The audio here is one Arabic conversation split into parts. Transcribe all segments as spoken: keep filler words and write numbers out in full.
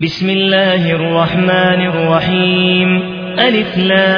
بسم الله الرحمن الرحيم ألف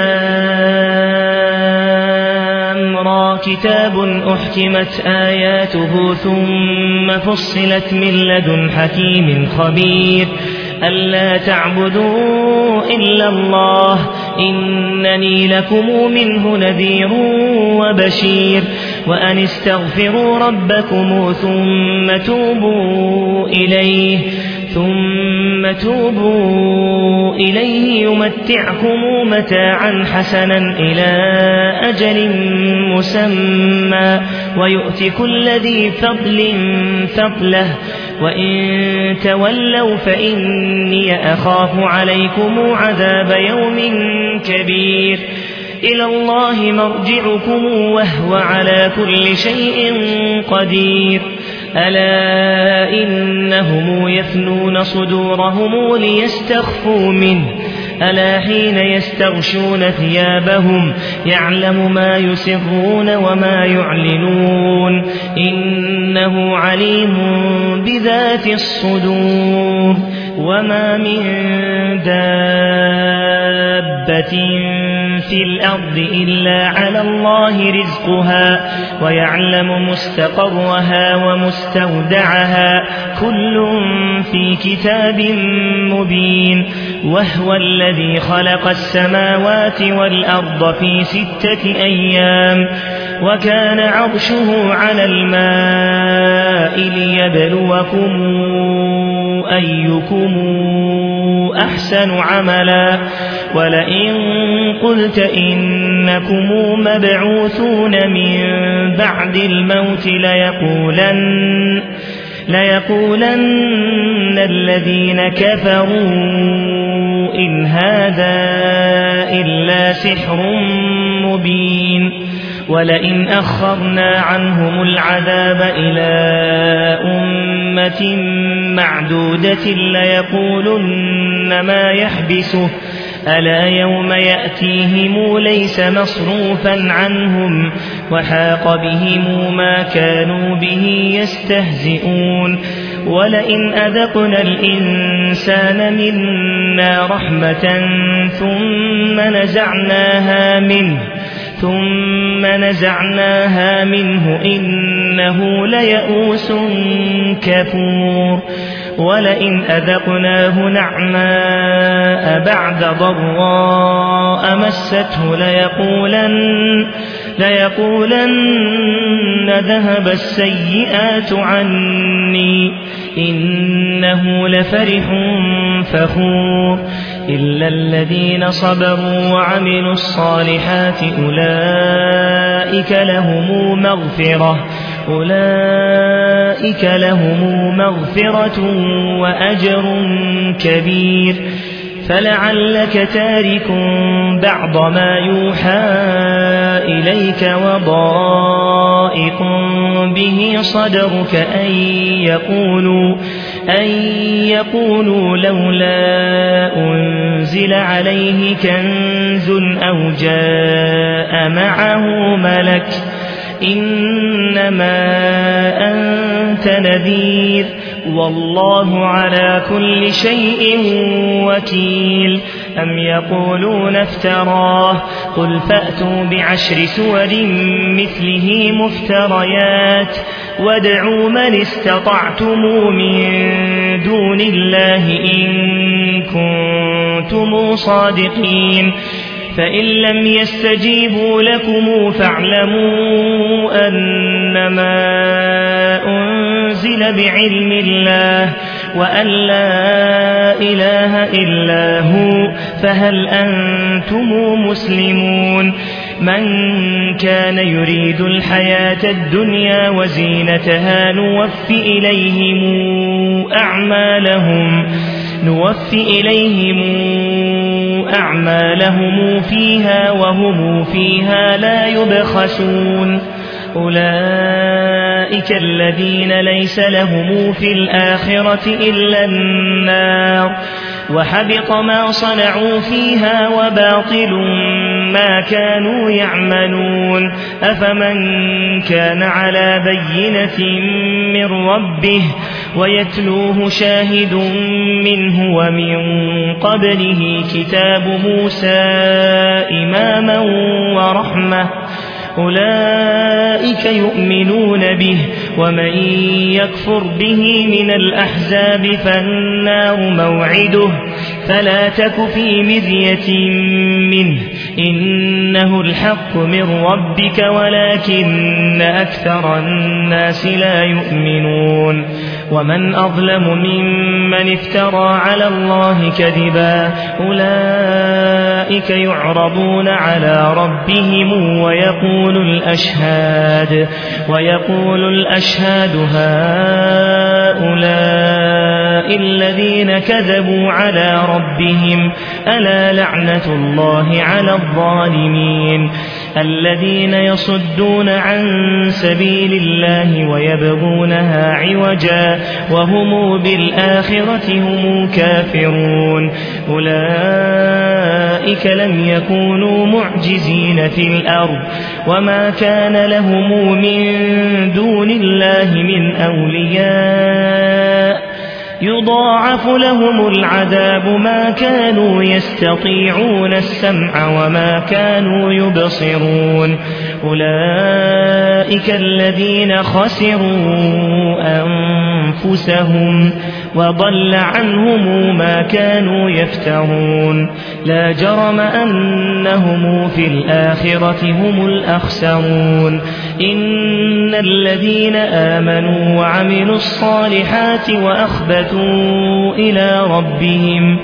لام را كتاب أحكمت آياته ثم فصلت من لدن حكيم خبير ألا تعبدوا إلا الله إنني لكم منه نذير وبشير وأن استغفروا ربكم ثم توبوا إليه ثم توبوا إليه يمتعكم متاعا حسنا إلى أجل مسمى ويؤتي كل ذي فضل فضله وإن تولوا فإني أخاف عليكم عذاب يوم كبير إلى الله مرجعكم وهو على كل شيء قدير ألا إنهم يثنون صدورهم ليستخفوا منه ألا حين يستغشون ثيابهم يعلم ما يسرون وما يعلنون إنه عليم بذات الصدور وما من دابة في الأرض إلا على الله رزقها ويعلم مستقرها ومستودعها كل في كتاب مبين وهو الذي خلق السماوات والأرض في ستة أيام وكان عرشه على الماء ليبلوكم أيكم أحسن عملا ولئن قلت إنكم مبعوثون من بعد الموت ليقولن ليقولن الذين كفروا إن هذا إلا سحر مبين ولئن أخرنا عنهم العذاب إلى أمة معدودة ليقولن ما يحبسه ألا يوم يأتيهم ليس مصروفا عنهم وحاق بهم ما كانوا به يستهزئون ولئن أذقنا الإنسان منا رحمة ثم نزعناها منه ثم نزعناها منه إنه ليئوس كفور ولئن أذقناه نعماء بعد ضراء مسته ليقولن ليقولن ذهب السيئات عني إنه لفرح فخور إلا الذين صبروا وعملوا الصالحات أولئك لهم مغفرة أولئك لهم مغفرة وأجر كبير فلعلك تارك بعض ما يوحى إليك وضائق به صدرك أن يقولوا أن يقولوا لولا أنزل عليه كنز أو جاء معه ملك إنما أنت نذير والله على كل شيء وكيل أم يقولون افتراه قل فأتوا بعشر سور مثله مفتريات وادعوا من استطعتم من دون الله إن كنتم صادقين فإن لم يستجيبوا لكم فاعلموا أنما أنزل بعلم الله وأن لا إله إلا هو فهل أنتم مسلمون من كان يريد الحياة الدنيا وزينتها نوفي إليهم أعمالهم نوفي إليهم أعمالهم فيها وهم فيها لا يبخسون أولئك الذين ليس لهم في الآخرة إلا النار وحبط ما صنعوا فيها وباطل ما كانوا يعملون أفمن كان على بينة من ربه ويتلوه شاهد منه ومن قبله كتاب موسى إماما ورحمة أولئك يؤمنون به ومن يكفر به من الأحزاب فالنار موعده فلا تك في مذية منه إنه الحق من ربك ولكن أكثر الناس لا يؤمنون ومن أظلم ممن افترى على الله كذبا أولئك يعرضون على ربهم ويقول الأشهاد ويقول الأشهاد هؤلاء الذين كذبوا على ربهم ألا لعنة الله على الظالمين الذين يصدون عن سبيل الله ويبغونها عوجا وهم بالآخرة هم كافرون أولئك لم يكونوا معجزين في الأرض وما كان لهم من دون الله من أولياء يضاعف لهم العذاب ما كانوا يستطيعون السمع وما كانوا يبصرون أولئك الذين خسروا أنفسهم وضل عنهم ما كانوا يفترون لا جرم أنهم في الآخرة هم الأخسرون إن الذين آمنوا وعملوا الصالحات وأخبتوا إلى ربهم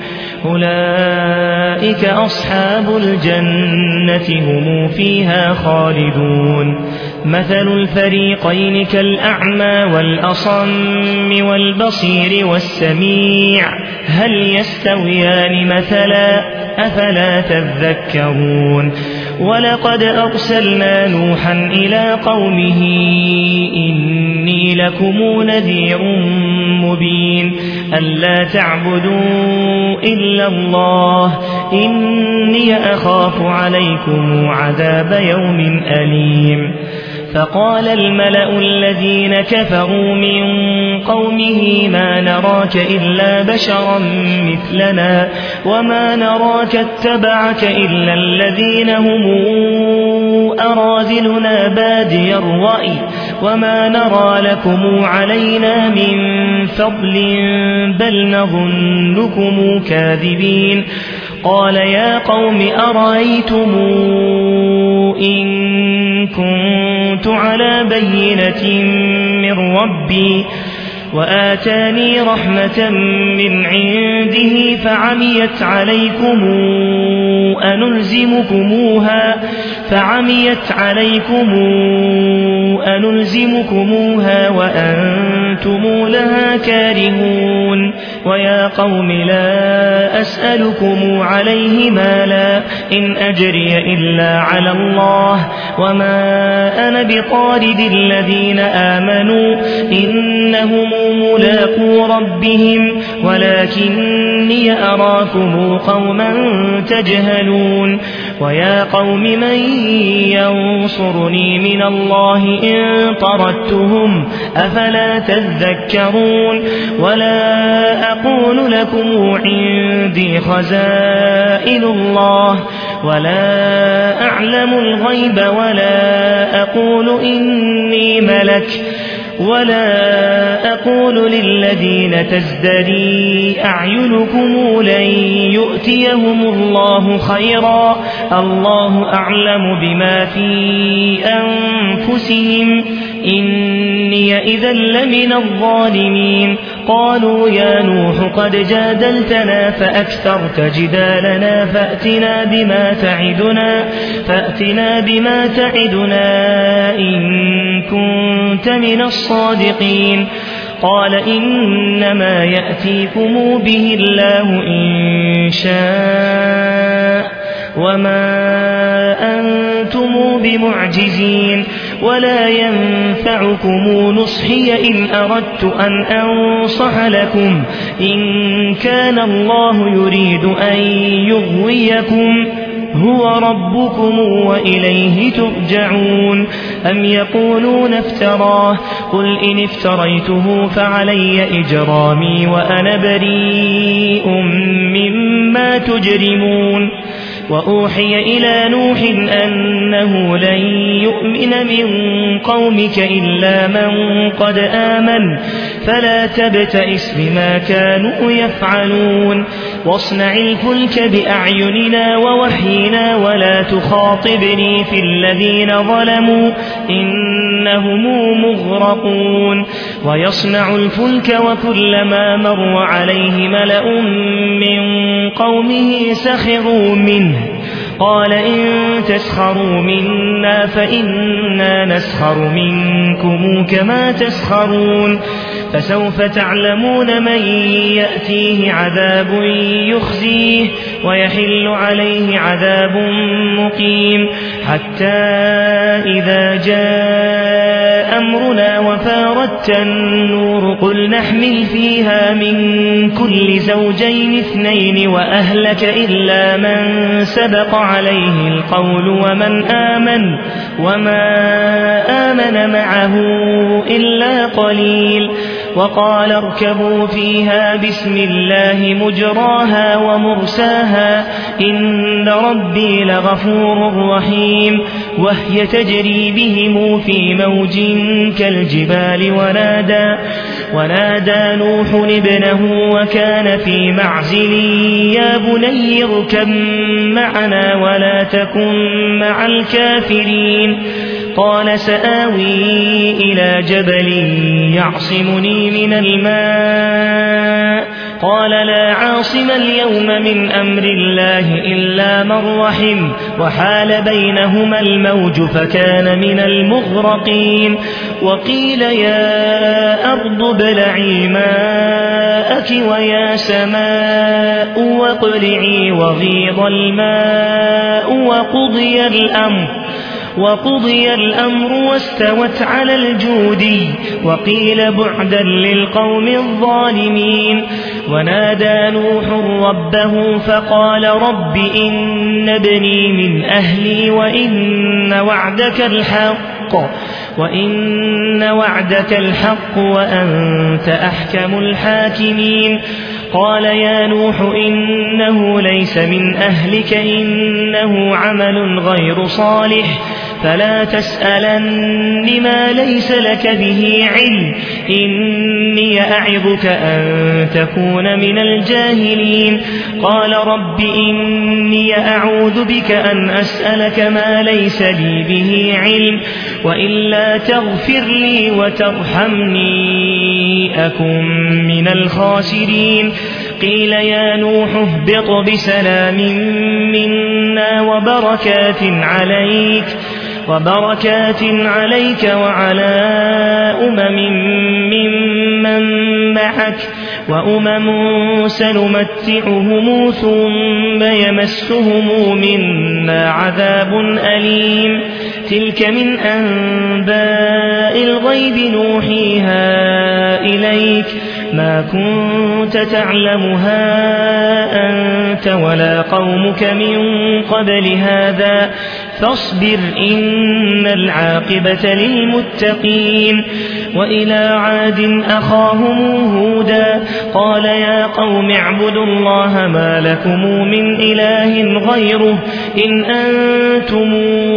أولئك أصحاب الجنة هم فيها خالدون مثل الفريقين كالأعمى والأصم والبصير والسميع هل يستويان مثلا أفلا تذكرون ولقد أرسلنا نوحا إلى قومه إني لكم نذير مبين ألا تعبدوا إلا الله إني أخاف عليكم عذاب يوم أليم فقال الملأ الذين كفروا من قومه ما نراك إلا بشرا مثلنا وما نراك اتبعك إلا الذين هم أراذلنا بادي الرأي وما نرى لكم علينا من فضل بل نظنكم كاذبين قال يا قوم أرأيتم إن كنت على بينة من ربي وآتاني رحمة من عنده فعميت عليكم أنلزمكموها فعميت عليكم أنلزمكموها وأنتم لها كارهون ويا قوم لا أسألكم عليه مالا إن أجري إلا على الله وما أنا بطارد الذين آمنوا إنهم ملاقو ربهم ولكني أراكم قوما تجهلون ويا قوم من ينصرني من الله إن طردتهم أفلا تذكرون ولا أقول لكم عندي خزائن الله ولا أعلم الغيب ولا أقول إني ملك ولا أقول للذين تزدري أعينكم لن يؤتيهم الله خيرا الله أعلم بما في أنفسهم إني إذا لمن الظالمين قالوا يا نوح قد جادلتنا فأكثرت جدالنا فأتنا بما تعدنا فأتنا بما تعدنا إن كنت من الصادقين قال إنما يأتيكم به الله إن شاء وما أنتم بمعجزين ولا ينفعكم نصحي إن أردت أن أنصح لكم إن كان الله يريد أن يغويكم هو ربكم وإليه ترجعون. أم يقولون افتراه قل إن افتريته فعلي إجرامي وأنا بريء مما تجرمون. وأوحي إلى نوح أنه لن يؤمن من قومك إلا من قد آمن فلا تبتئس بما كانوا يفعلون. واصنع الفلك بأعيننا ووحينا ولا تخاطبني في الذين ظلموا إنهم مغرقون. ويصنع الفلك وكلما مر عليه ملأ من قومه سخروا منه قال إن تسخروا منا فإنا نسخر منكم كما تسخرون. فسوف تعلمون من يأتيه عذاب يخزيه ويحل عليه عذاب مقيم. حتى إذا جاء أمرنا وفاردت النور قل نحمل فيها من كل زوجين اثنين وأهلك إلا من سبق عليه القول ومن آمن وما آمن معه إلا قليل. وقال اركبوا فيها بسم الله مجراها ومرساها إن ربي لغفور رحيم. وهي تجري بهم في موج كالجبال ونادى, ونادى نوح ابنه وكان في معزل يا بني اركب معنا ولا تكن مع الكافرين. قال سآوي إلى جبل يعصمني من الماء قال لا عاصم اليوم من أمر الله إلا من رحم وحال بينهما الموج فكان من المغرقين. وقيل يا أرض ابلعي ماءك ويا سماء واقلعي وغيض الماء وقضي الأمر وقضي الأمر واستوت على الجودي وقيل بعدا للقوم الظالمين. ونادى نوح ربه فقال رب إن ابني من أهلي وإن وعدك الحق وإن وعدك الحق وأنت أحكم الحاكمين. قال يا نوح إنه ليس من أهلك إنه عمل غير صالح فلا تسألن ما ليس لك به علم إني أعظك أن تكون من الجاهلين. قال رب إني أعوذ بك أن أسألك ما ليس لي به علم وإلا تغفر لي وترحمني أكن من الخاسرين. قيل يا نوح اهبط بسلام منا وبركات عليك وبركات عليك وعلى أمم ممن معك وأمم سنمتعهم ثم يمسهم منا عذاب أليم. تلك من أنباء الغيب نوحيها إليك ما كنت تعلمها أنت ولا قومك من قبل هذا فاصبر إن العاقبة للمتقين. وإلى عاد أخاهم هودا قال يا قوم اعبدوا الله ما لكم من إله غيره إن أنتم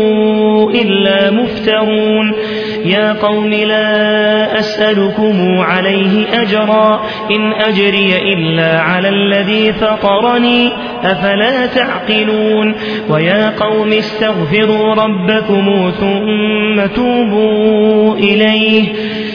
إلا مفترون. يا قوم لا أسألكم عليه أجرا إن أجري إلا على الذي فطرني أفلا تعقلون. ويا قوم استغفروا ربكم ثم توبوا إليه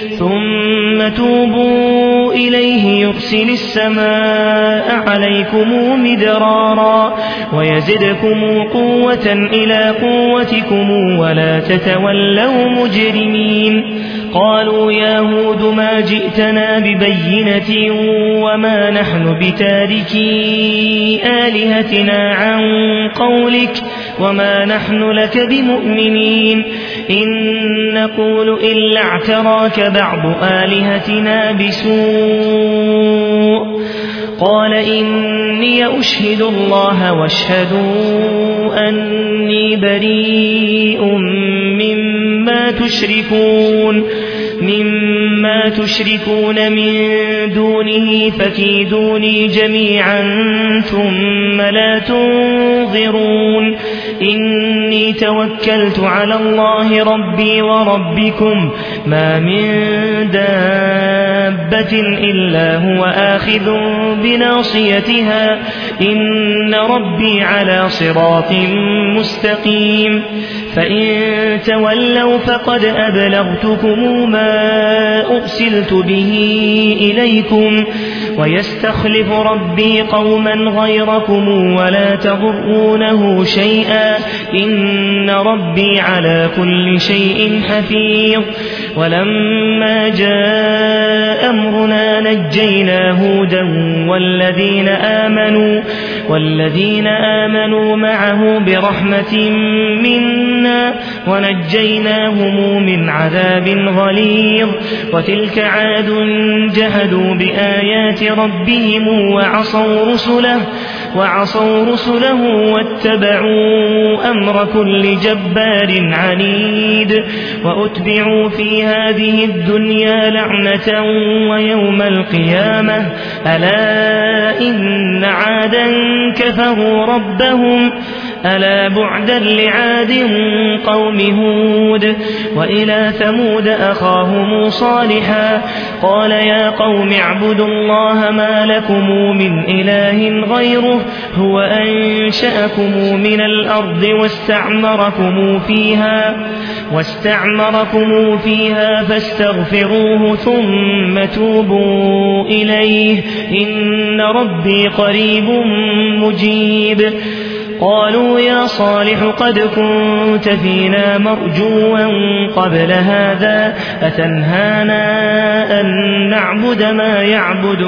ثم توبوا إليه يرسل السماء عليكم مدرارا ويزدكم قوة إلى قوتكم ولا تتولوا مجرمين. قالوا يا هود ما جئتنا ببينة وما نحن بتاركي آلهتنا عن قولك وما نحن لك بمؤمنين إن نقول إلا اعتراك بعض آلهتنا بسوء قال إني أشهد الله واشهدوا أني بريء مما تشركون مما تشركون من دونه فكيدوني جميعا ثم لا تنظرون إني توكلت على الله ربي وربكم ما من دابة إلا هو آخذ بناصيتها إن ربي على صراط مستقيم فإن تولوا فقد أبلغتكم ما أرسلت به إليكم ويستخلف ربي قوما غيركم ولا تضرونه شيئا إن ربي على كل شيء حفيظ ولما جاء أمرنا نجينا هودا والذين آمنوا والذين آمنوا معه برحمة منا ونجيناهم من عذاب غليظ وتلك عاد جهدوا بآيات ربهم وعصوا رسله وعصوا رسله واتبعوا أمر كل جبار عنيد وأتبعوا في هذه الدنيا لعنة ويوم القيامة ألا إن عادا كفروا ربهم ألا بعدا لعاد قوم هود وإلى ثمود أخاهم صالحا قال يا قوم اعبدوا الله ما لكم من إله غيره هو أنشأكم من الأرض واستعمركم فيها واستعمركم فيها فاستغفروه ثم توبوا إليه إن ربي قريب مجيب قالوا يا صالح قد كنت فينا مرجوا قبل هذا أتنهانا أن نعبد ما يعبد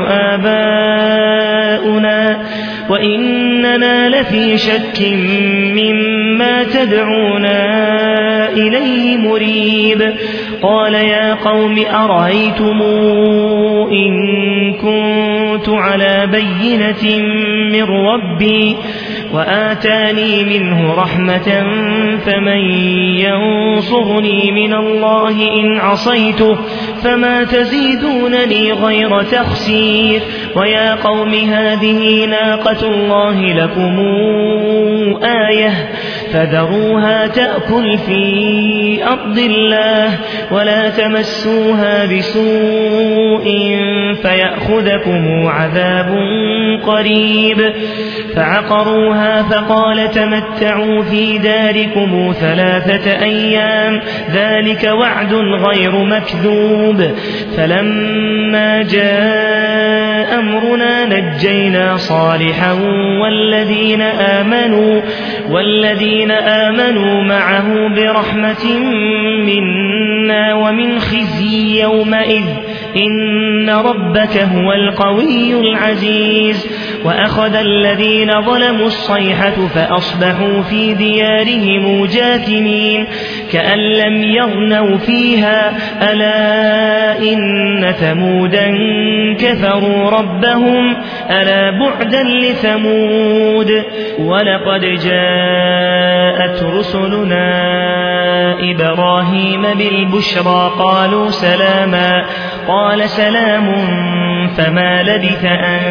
آباؤنا وإننا لفي شك مما تدعونا إليه مريب قال يا قوم أرأيتم إن كنت على بينة من ربي وآتاني منه رحمة فمن ينصرني من الله إن عصيته فما تزيدونني غير تخسير ويا قوم هذه ناقة الله لكم آية فذروها تأكل في أرض الله ولا تمسوها بسوء فيأخذكم عذاب قريب فعقروها فقال تمتعوا في داركم ثلاثة أيام ذلك وعد غير مكذوب فلما جاء أمرنا نجينا صالحا والذين آمنوا والذين آمنوا معه برحمة منا ومن خزي يومئذ إن ربك هو القوي العزيز وأخذ الذين ظلموا الصيحة فأصبحوا في ديارهم جاثمين كأن لم يغنوا فيها ألا إن ثمودا كفروا ربهم ألا بعدا لثمود ولقد جاءت رسلنا إبراهيم بالبشرى قالوا سلاما قال سلام فما لبث أن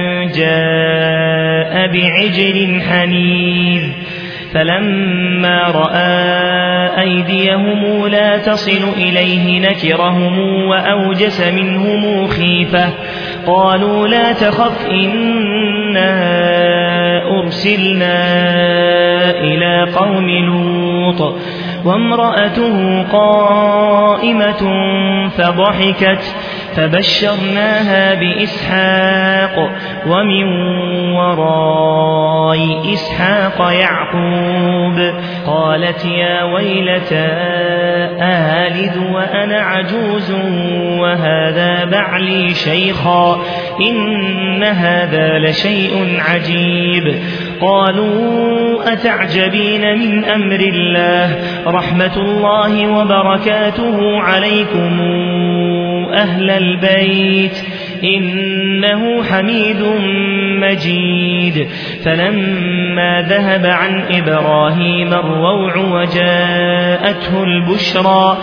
جاء بعجل حنيذ فلما رأى أيديهم لا تصل إليه نكرهم وأوجس منهم خيفة قالوا لا تخف إنا أرسلنا إلى قوم لوط وامرأته قائمة فضحكت فبشرناها بإسحاق ومن وراء إسحاق يعقوب قالت يا ويلتى آلد وأنا عجوز وهذا بعلي شيخا إن هذا لشيء عجيب قالوا أتعجبين من أمر الله رحمة الله وبركاته عليكم أهل البيت إنه حميد مجيد فلما ذهب عن إبراهيم الروع وجاءته البشرى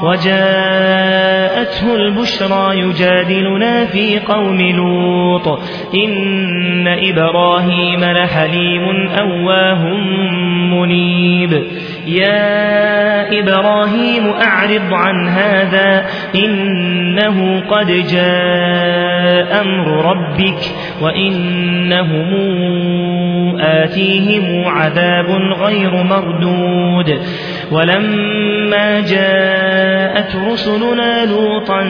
وجاءته البشرى يجادلنا في قوم لوط إن إبراهيم لحليم أواه منيب يا إبراهيم أعرض عن هذا إنه قد جاء أمر ربك وإنهم آتيهم عذاب غير مردود ولما جاءت رسلنا لوطا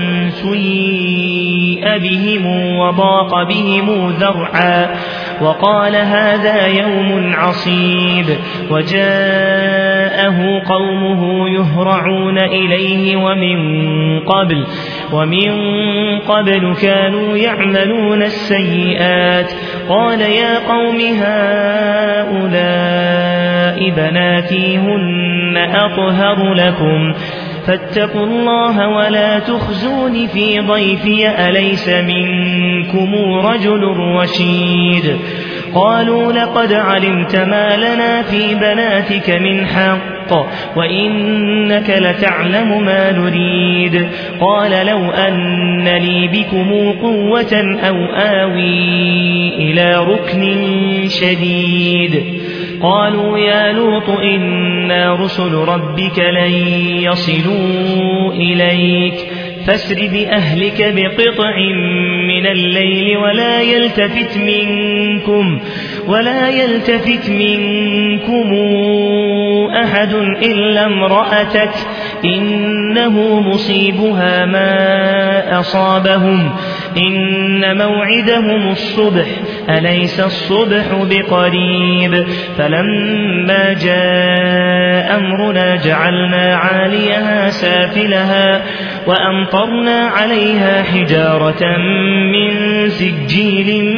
سيء بهم وضاق بهم ذرعا وقال هذا يوم عصيب وجاءه قومه يهرعون إليه ومن قبل ومن قبل كانوا يعملون السيئات قال يا قوم هؤلاء بناتي هن أطهر لكم فاتقوا الله ولا تخزون في ضيفي أليس منكم رجل رشيد قالوا لقد علمت ما لنا في بناتك من حق وإنك لتعلم ما نريد قال لو أن لي بكم قوة أو آوي إلى ركن شديد قالوا يا لوط إنا رسل ربك لن يصلوا إليك فاسر بأهلك بقطع من الليل ولا يلتفت منكم ولا يلتفت منكم أحد إلا امرأتك إنه مصيبها ما أصابهم إن موعدهم الصبح أليس الصبح بقريب فلما جاء أمرنا جعلنا عاليها سافلها وأمطرنا عليها حجارة من سجيل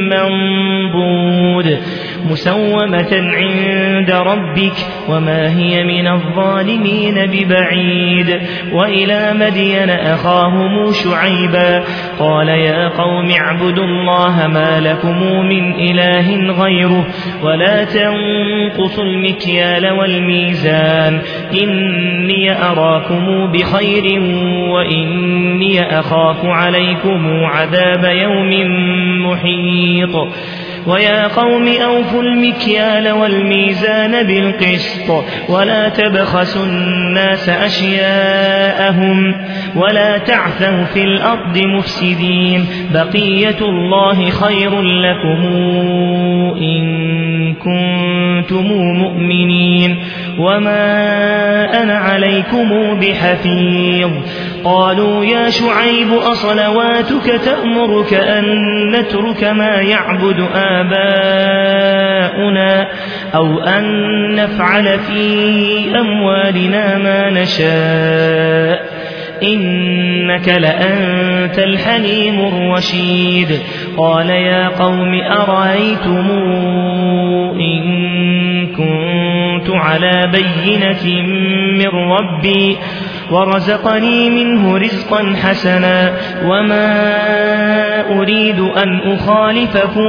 منضود مسومة عند ربك وما هي من الظالمين ببعيد وإلى مدين أخاهم شعيبا قال يا قوم اعبدوا الله ما لكم من إله غيره ولا تنقصوا المكيال والميزان إني أراكم بخير وإني أخاف عليكم عذاب يوم محيط ويا قوم أوفوا المكيال والميزان بالقسط ولا تبخسوا الناس أشياءهم ولا تعثوا في الأرض مفسدين بقية الله خير لكم إن كنتم مؤمنين وما أنا عليكم بحفيظ قالوا يا شعيب أصلواتك تأمرك أن نترك ما يعبد آباؤنا أو أن نفعل في أموالنا ما نشاء إنك لأنت الحليم الرشيد قال يا قوم أرأيتم إن كنت على بينة من ربي ورزقني منه رزقا حسنا وما أريد أن أخالفكم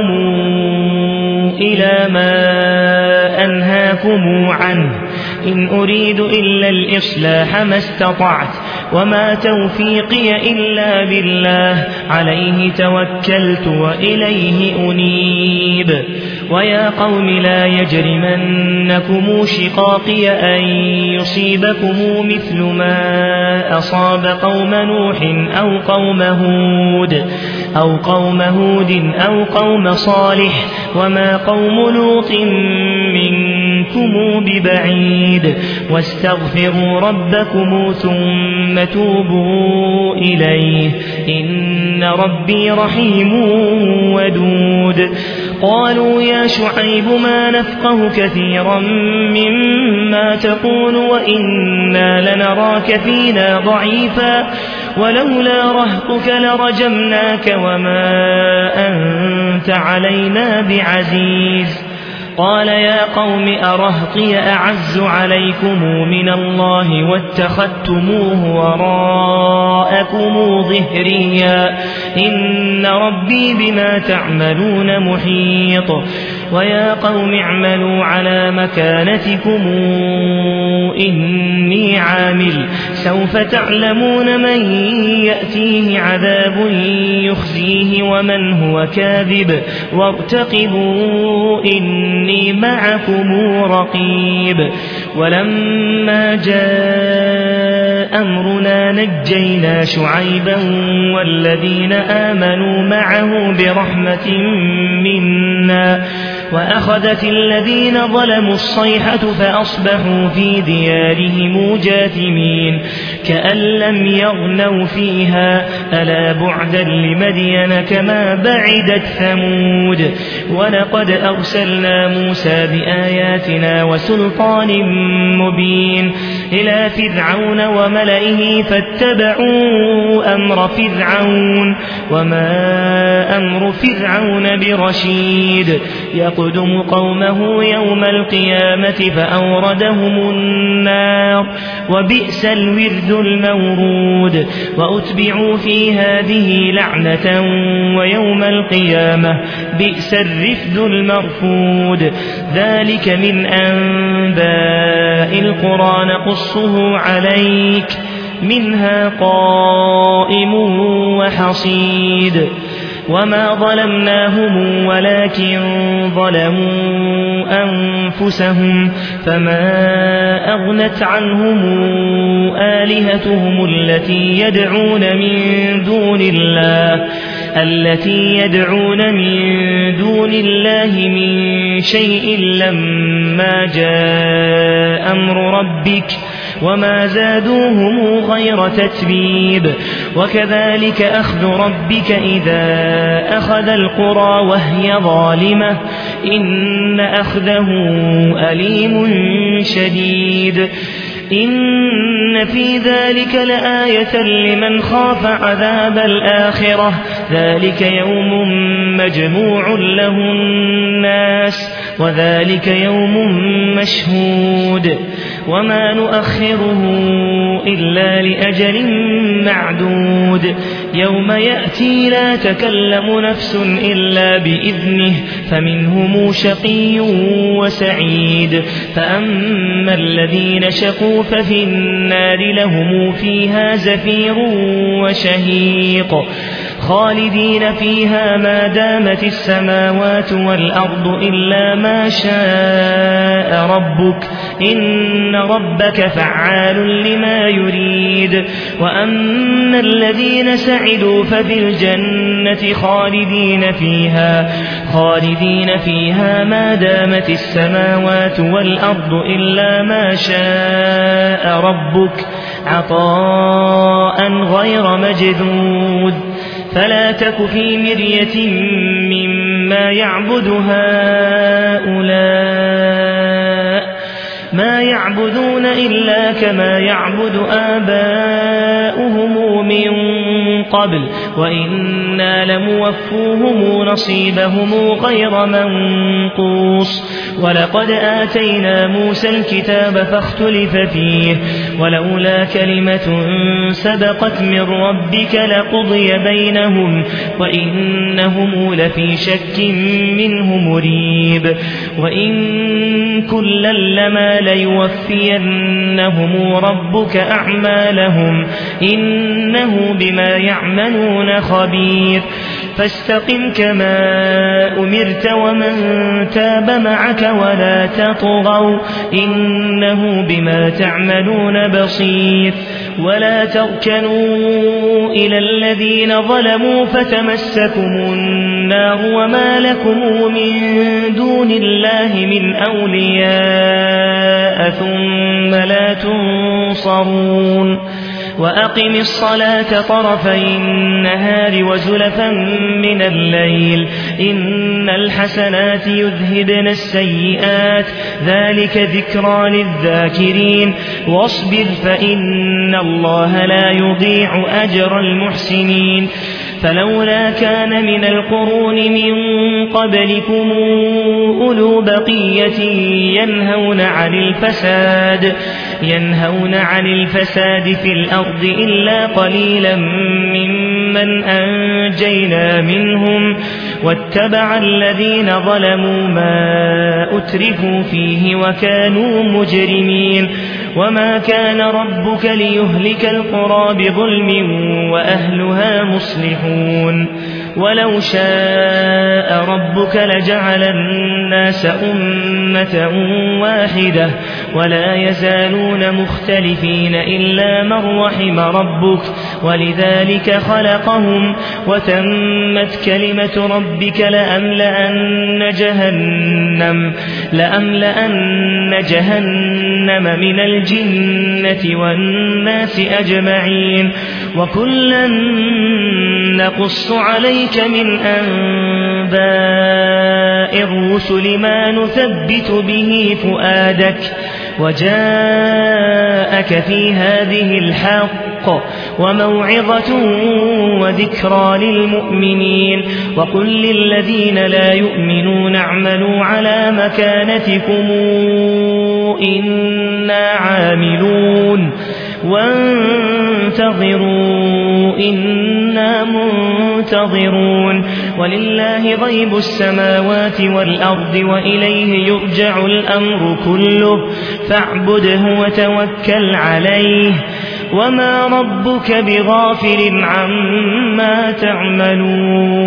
إلى ما أنهاكم عنه إن أريد إلا الإصلاح ما استطعت وما توفيقي إلا بالله عليه توكلت وإليه أنيب ويا قوم لا يجرمنكم شقاقي أن يصيبكم مثل ما أصاب قوم نوح أو قوم هود أو قوم هود أو قوم صالح وما قوم لوط منكم ببعيد واستغفروا ربكم ثم توبوا إليه إن ربي رحيم ودود قالوا يا شعيب ما نفقه كثيرا مما تقول وإنا لنراك فينا ضعيفا ولولا رهطك لرجمناك وما أنت علينا بعزيز قال يا قوم أرهطي أعز عليكم من الله واتخذتموه وراءكم ظهريا إن ربي بما تعملون محيط ويا قوم اعملوا على مكانتكم إني عامل سوف تعلمون من يأتيه عذاب يخزيه ومن هو كاذب وارتقبوا إني معكم رقيب ولما جاء أمرنا نجينا شعيبا والذين آمنوا معه برحمة منا وأخذت الذين ظلموا الصيحة فأصبحوا في ديارهم جاثمين كأن لم يغنوا فيها ألا بعدا لمدين كما بعدت ثمود ولقد أرسلنا موسى بآياتنا وسلطان مبين إلى فرعون وملئه فاتبعوا أمر فرعون وما أمر فرعون برشيد يقدم قومه يوم القيامة فأوردهم النار وبئس الورد المورود وأتبعوا في هذه لعنة ويوم القيامة بئس الرفد المرفود ذلك من أنباء القرى نقصه عليك منها قائم وحصيد وما ظلمناهم ولكن ظلموا أنفسهم فما أغنت عنهم آلهتهم التي يدعون من دون الله التي يدعون من دون الله من شيء لما جاء أمر ربك وما زادوهم غير تتبيب وكذلك أخذ ربك إذا أخذ القرى وهي ظالمة إن أخذه أليم شديد إن في ذلك لآية لمن خاف عذاب الآخرة ذلك يوم مجموع له الناس وذلك يوم مشهود وما نؤخره إلا لأجل معدود يوم يأتي لا تكلم نفس إلا بإذنه فمنهم شقي وسعيد فأما الذين شقوا ففي النار لهم فيها زفير وشهيق خالدين فيها ما دامت السماوات والأرض إلا ما شاء ربك إن ربك فعال لما يريد وأما الذين سعدوا ففي الجنة خالدين فيها خالدين فيها ما دامت السماوات والأرض إلا ما شاء ربك عطاء غير مجذود فلا تك في مرية مما يعبد هؤلاء ما يعبدون إلا كما يعبد آباؤهم من قبل وإنا لموفوهم نصيبهم غير منقوص ولقد آتينا موسى الكتاب فاختلف فيه ولولا كلمة سبقت من ربك لقضي بينهم وإنهم لفي شك منه مريب وإن كلا لما ليوفينهم ربك أعمالهم إنه بما يعملون خبير فاستقم كما أمرت ومن تاب معك ولا تطغوا إنه بما تعملون بصير ولا تركنوا إلى الذين ظلموا فتمسكم النار وما لكم من دون الله من أولياء ثم لا تنصرون وأقم الصلاة طرفي النهار وزلفا من الليل إن الحسنات يذهبن السيئات ذلك ذكرى للذاكرين واصبر فإن الله لا يضيع أجر المحسنين فلولا كان من القرون من قبلكم أولو بقية ينهون عن الفساد ينهون عن الفساد في الأرض إلا قليلا ممن أنجينا منهم واتبع الذين ظلموا ما أترفوا فيه وكانوا مجرمين وما كان ربك ليهلك القرى بظلم وأهلها مصلحون ولو شاء ربك لجعل الناس أمة واحدة ولا يزالون مختلفين إلا من رحم ربك ولذلك خلقهم وتمت كلمة ربك لأملأن جهنم, لأملأن جهنم من الجنة والناس أجمعين وكلا نقص عليك من أنباء الرسل ما نثبت به فؤادك وجاءك في هذه الحق وموعظة وذكرى للمؤمنين وقل للذين لا يؤمنون اعملوا على مكانتكم إنا عاملون وانتظروا إنا منتظرون ولله غيب السماوات والأرض وإليه يرجع الأمر كله فاعبده وتوكل عليه وما ربك بغافل عما تعملون